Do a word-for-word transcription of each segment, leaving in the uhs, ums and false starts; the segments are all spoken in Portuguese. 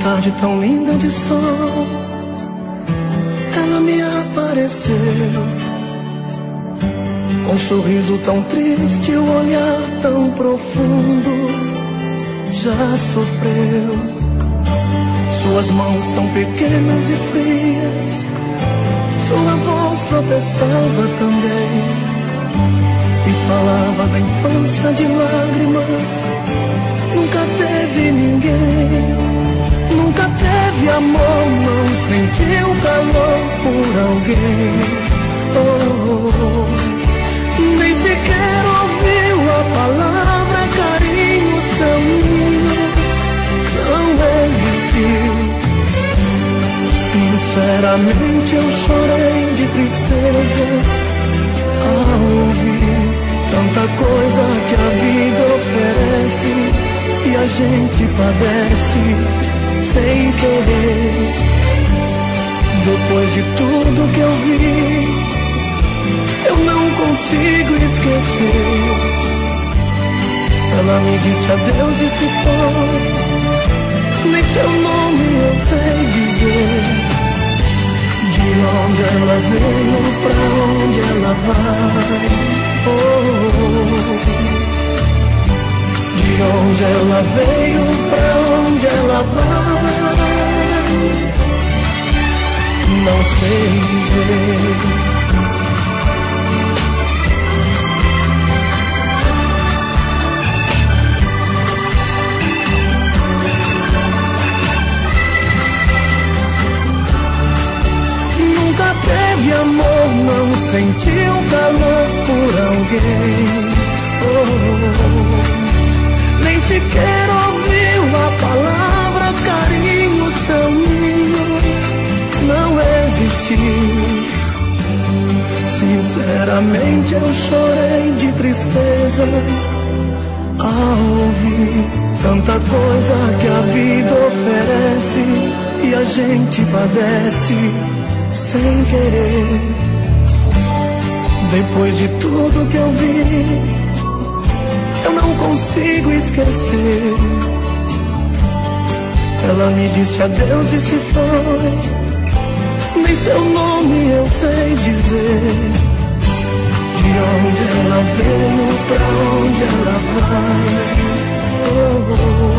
tarde tão linda de sol, ela me apareceu, com um sorriso tão triste, o olhar tão profundo. Já sofreu, suas mãos tão pequenas e frias, sua voz tropeçava também, e falava da infância de lágrimas. Nunca teve ninguém, nunca teve amor, não sentiu calor por alguém. Oh, oh, oh. Nem sequer ouviu a palavra carinho, seu ninho não existiu. Sinceramente eu chorei de tristeza ao ouvir tanta coisa que a vida oferece e a gente padece sem querer. Depois de tudo que eu vi, eu não consigo esquecer. Ela me disse adeus e se foi, nem seu nome eu sei dizer. De onde ela veio, pra onde ela vai. Oh, de onde ela veio, pra onde ela vai, não sei dizer. Nunca teve amor, não sentiu calor por alguém. Oh, nem sequer ouviu a palavra carinho, seu ninho não existiu. Sinceramente eu chorei de tristeza ao ouvir tanta coisa que a vida oferece e a gente padece sem querer. Depois de tudo que eu vi, eu não consigo esquecer. Ela me disse adeus e se foi, nem seu nome eu sei dizer. De onde ela veio, pra onde ela vai. Oh, oh.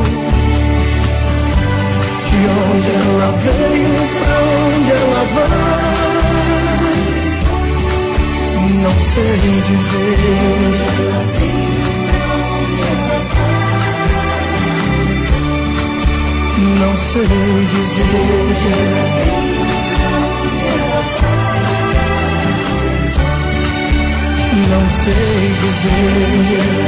De onde ela veio, pra onde ela vai, não sei dizer. Não sei dizer. Não sei dizer.